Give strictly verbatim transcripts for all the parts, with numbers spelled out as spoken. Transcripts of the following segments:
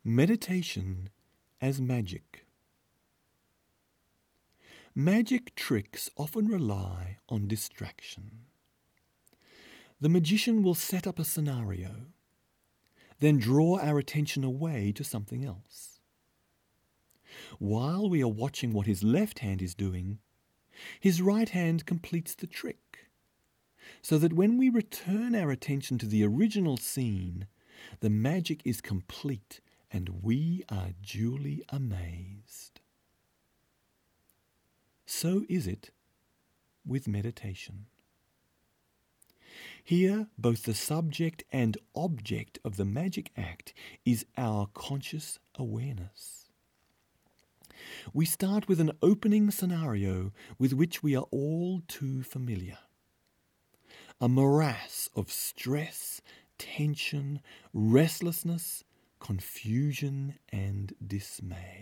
Meditation as magic. Magic tricks often rely on distraction. The magician will set up a scenario, then draw our attention away to something else. While we are watching what his left hand is doing, his right hand completes the trick, so that when we return our attention to the original scene, the magic is complete and we are duly amazed. So is it with meditation. Here, both the subject and object of the magic act is our conscious awareness. We start with an opening scenario with which we are all too familiar. A morass of stress, tension, restlessness, confusion and dismay.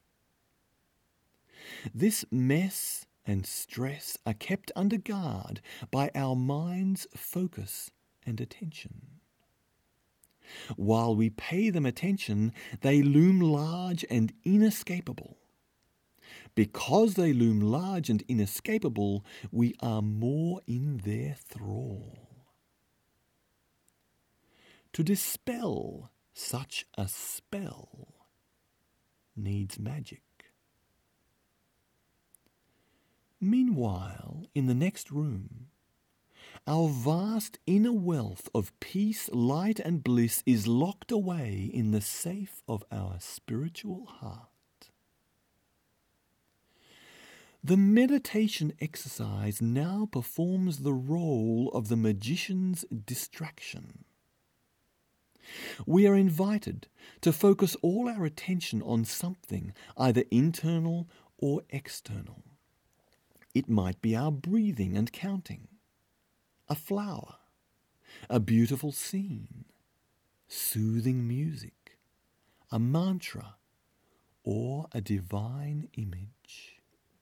This mess and stress are kept under guard by our mind's focus and attention. While we pay them attention, they loom large and inescapable. Because they loom large and inescapable, we are more in their thrall. To dispel such a spell needs magic. Meanwhile, in the next room, our vast inner wealth of peace, light and bliss is locked away in the safe of our spiritual heart. The meditation exercise now performs the role of the magician's distraction. We are invited to focus all our attention on something, either internal or external. It might be our breathing and counting, a flower, a beautiful scene, soothing music, a mantra, or a divine image.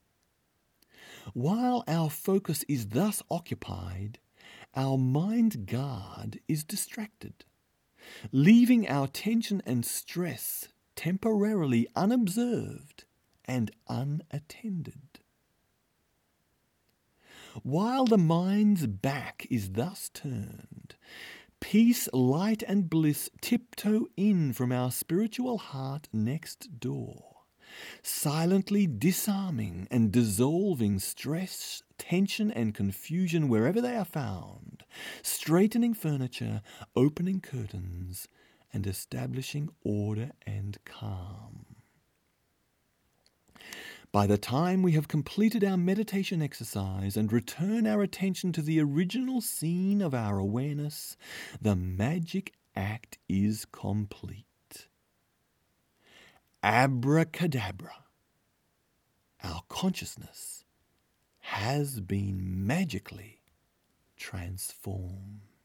While our focus is thus occupied, our mind guard is distracted, leaving our tension and stress temporarily unobserved and unattended. While the mind's back is thus turned, peace, light and bliss tiptoe in from our spiritual heart next door, silently disarming and dissolving stress, tension and confusion wherever they are found, straightening furniture, opening curtains, and establishing order and calm. By the time we have completed our meditation exercise and return our attention to the original scene of our awareness, the magic act is complete. Abracadabra, our consciousness has been magically transformed.